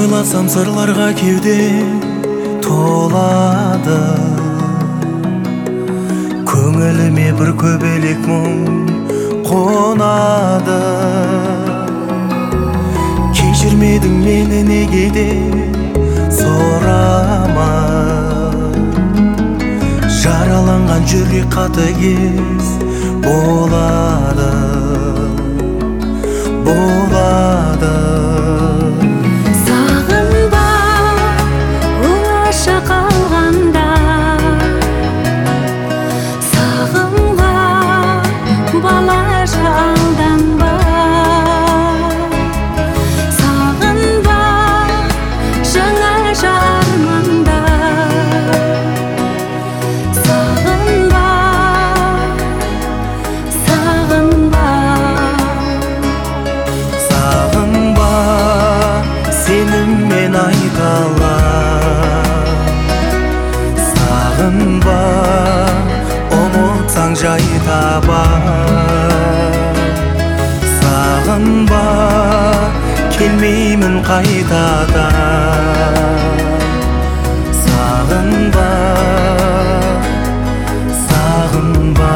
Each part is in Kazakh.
ойласам сырларға кеуде толады, көңіліме бір көбелек мұң қонады. Кешірмедің мені неге де сұрама, жараланған жүрек қатыгез болады, болады. Сағынба оңаша қалғанда, сағынға балаша алданба, сағынба жаңаша арманда, сағынба, сағынба. Сағынба, сеніммен айталам. Сағынба, ұмытсаң жай табам. Сағынба, келмеймін қайтадан. Сағынба, сағынба.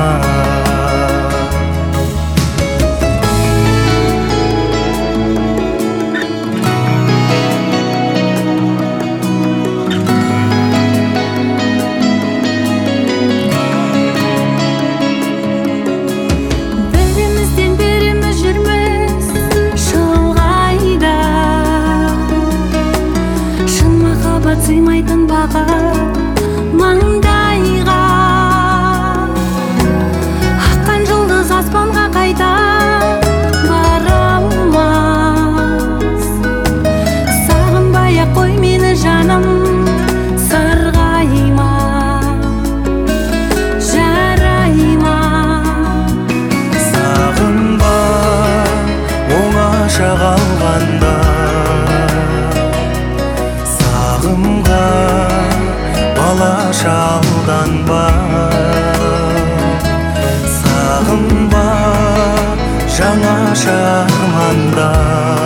Сыймайтын бақыт маңдайға, аққан жұлдыз аспанға қайта бара алмас. Сағынбай-ақ қой мені жаным, сырғайма, жарайма. Сағынба, оңаша қалғанда, сағымға балаша алданба. Сағынба жаңаша арманда.